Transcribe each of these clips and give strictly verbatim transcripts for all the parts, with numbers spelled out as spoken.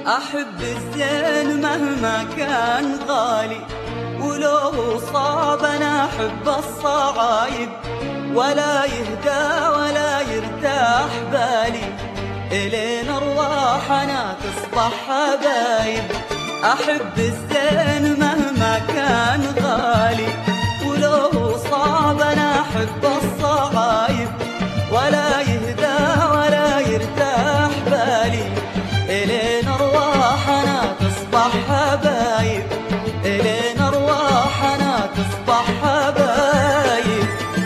أحب الزين مهما كان غالي، ولو صعب أنا أحب الصعايب، ولا يهدى ولا يرتاح بالي، إلين أرواحنا تصبح حبايب. أحب الزين مهما كان غالي، ولو صعب أنا أحب الصعايب، ولا يهدى ولا يرتاح بالي، إلين أرواحنا تصبح حبايب، إلين أرواحنا تصبح حبايب.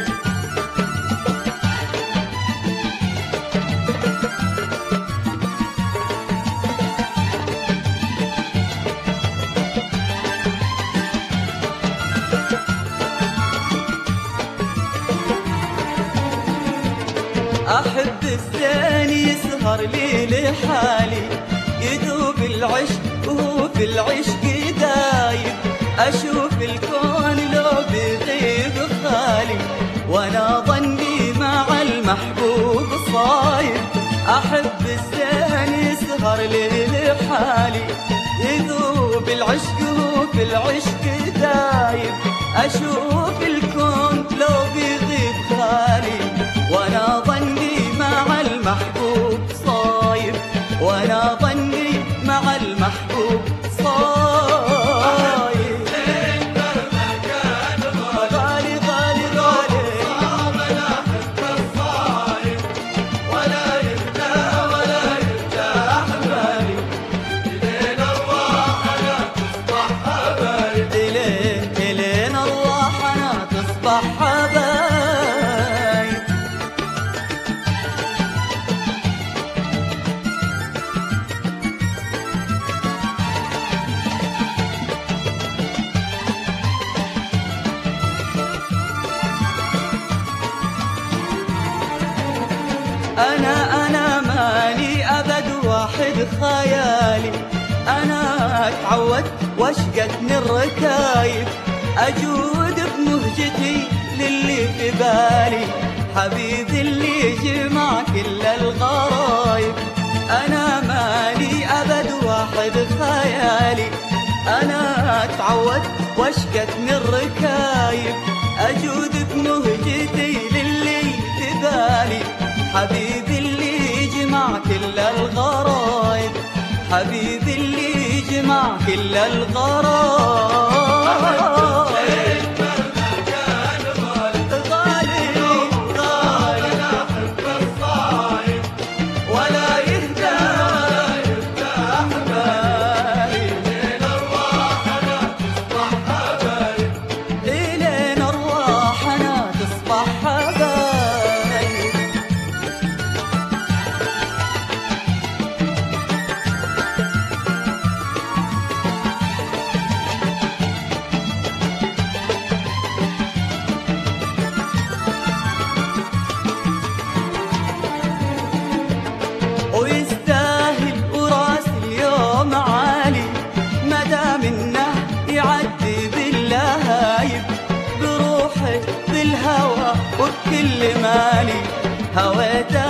أحب الزين يسهر لي لحالي، يذوب العشق وهو في العشق دايب، أشوف الكون لو بيغيب خالي، وأنا ظني مع المحبوب صايب. أحب الزين يسهر لي لحالي، يذوب العشق وهو في العشق دايب، أشوف الكون لو بيغيب خالي، وأنا ظني مع المحبوب صايب، وأنا ظني مع المحبوب صايب. غالي غالي غالي صعب أنا أحب الصايب، ولا يهدى ولا يرتاح بالي، إلين أرواحنا تصبح حبايب، إلين إلين أرواحنا تصبح حبايب. أنا أنا ماني أبد واحد خيالي، أنا اتعودت واشقتني الركايب، أجود بمهجتي للي في بالي، حبيبي اللي جمع كل الغرايب. أنا ماني أبد واحد خيالي، أنا اتعودت واشقتني الركايب، أجود بمهجتي للي في بالي، حبيبي اللي جمع كل الغرايب، حبيبي اللي جمع كل الغرايب. ويستاهل وراس اليوم عالي، مدام انه يعدي باللهايب، بروحي بالهوى وبكل مالي هويته